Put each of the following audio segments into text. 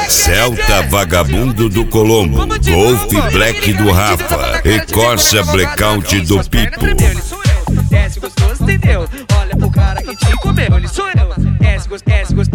Celta vagabundo do Colombo, Golf Black do Rafa e Corsa Blackout do Pipo. Desce gostoso, entendeu? Olha pro cara que te comeu, ele sou eu. Desce gostoso,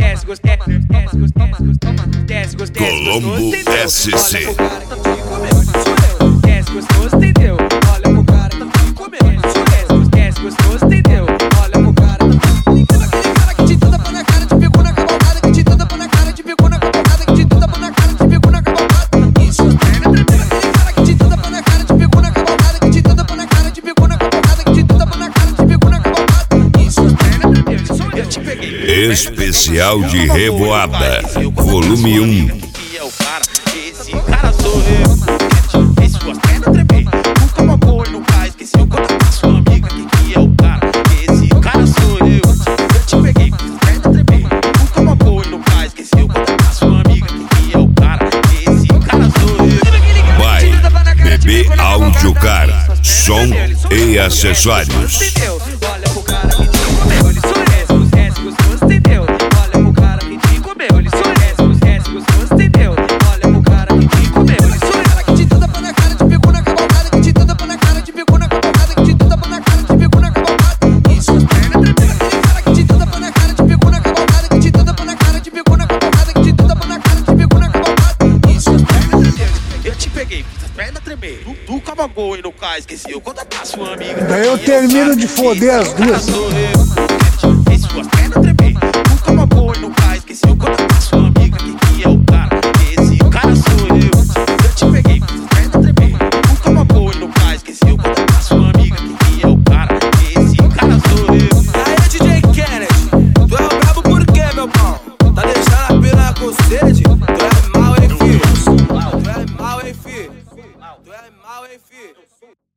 Colombo SC. Olha pro cara que te comeu, ele sou eu. Desce gostoso, entendeu? Olha pro cara que te comeu, ele sou eu. Desce gostoso, entendeu? Olha pro cara que aquele cara que te tenta pôr na cara, te pegou na cavalgada, que te tenta pôr na cara, te pegou na cavalgada, que te tenta pôr na cara, te pegou na cavalgada. Isso, aquele cara que te tenta pôr na cara, te pegou na cavalgada, que te tenta pôr na cara, te pegou na cavalgada, que te tenta pôr na cara, te pegou na cavalgada. Isso, eu te peguei. Especial de Revoada, volume 1. Esse cara sou eu. Esse gosta é tremer. Nunca uma boa e não faz. Esqueceu quando a sua amiga. Que é o cara? Esse cara sou eu. Eu te peguei, fiz até tremer. Nunca uma boa e não faz. Esqueceu quando a sua amiga. Que é o cara? Esse cara sou eu. Vai, Bebê Áudio Cara, som e acessórios. Olha pro cara que te comeu, ele sou eu. Desce gostoso, entendeu? Olha pro cara que te comeu, ele sou eu. Desce gostoso, entendeu? Olha pro cara que te comeu, ele sou eu. Cara que te tenta pôr na cara, te pegou na cavalgada, que te tenta pôr na cara, te pegou na cavalgada, que te tenta pôr na cara, te pegou na cavalgada. Isso, aquele cara que te tenta pôr na cara, te pegou na cavalgada, que te tenta pôr na cara, te pegou na cavalgada, que te tenta pôr na cara, te pegou na cavalgada. Isso, Eu te peguei, fiz as pernas tremer. Nunca uma boa e não cai. Esqueceu quando a sua amiga. Daí eu termino de foder as duas. Esse gosta é tremer. Nunca uma boa e não cai. Esqueceu quando a sua amiga. Que é o cara? Esse cara sou eu. Eu te peguei, fiz as pernas tremer. Nunca uma boa e não cai. Esqueceu quando a sua amiga. Que é o cara? Esse cara sou eu. Aí, DJ Kennedy, tu é o brabo por quê, meu pau? Tá deixando a piranha com sede? Tu é mal, hein, fi? Tu é mal, hein, fi? Tu é mal, hein, fi?